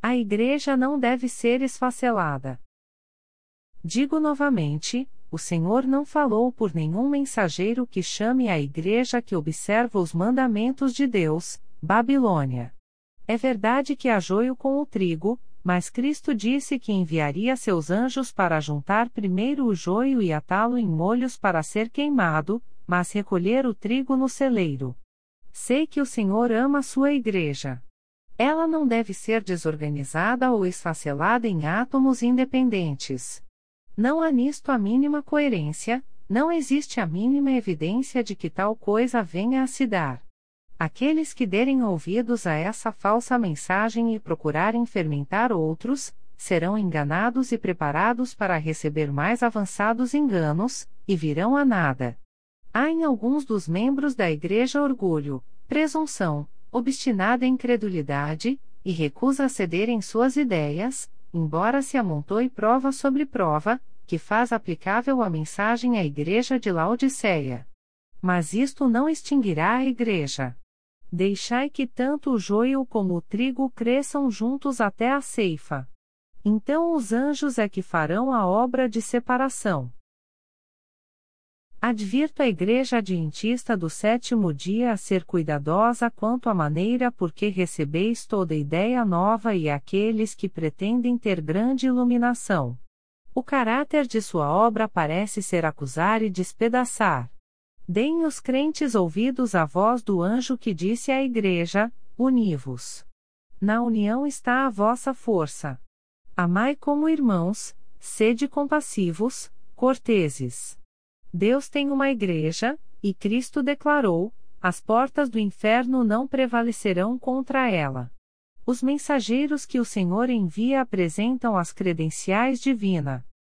A Igreja não deve ser esfacelada. Digo novamente, o Senhor não falou por nenhum mensageiro que chame a Igreja que observa os mandamentos de Deus, Babilônia. É verdade que há joio com o trigo, mas Cristo disse que enviaria seus anjos para juntar primeiro o joio e atá-lo em molhos para ser queimado, mas recolher o trigo no celeiro. Sei que o Senhor ama sua Igreja. Ela não deve ser desorganizada ou esfacelada em átomos independentes. Não há nisto a mínima coerência, não existe a mínima evidência de que tal coisa venha a se dar. Aqueles que derem ouvidos a essa falsa mensagem e procurarem fermentar outros, serão enganados e preparados para receber mais avançados enganos, e virão a nada. Há em alguns dos membros da Igreja orgulho, presunção, obstinada incredulidade, e recusa a ceder em suas ideias, embora se amontoe prova sobre prova, que faz aplicável a mensagem à Igreja de Laodiceia. Mas isto não extinguirá a Igreja. Deixai que tanto o joio como o trigo cresçam juntos até a ceifa. Então os anjos é que farão a obra de separação. Advirto a Igreja Adventista do Sétimo Dia a ser cuidadosa quanto à maneira por que recebeis toda ideia nova e àqueles que pretendem ter grande iluminação. O caráter de sua obra parece ser acusar e despedaçar. Deem os crentes ouvidos à voz do anjo que disse à Igreja: uni-vos. Na união está a vossa força. Amai como irmãos, sede compassivos, corteses. Deus tem uma Igreja, e Cristo declarou: as portas do inferno não prevalecerão contra ela. Os mensageiros que o Senhor envia apresentam as credenciais divinas.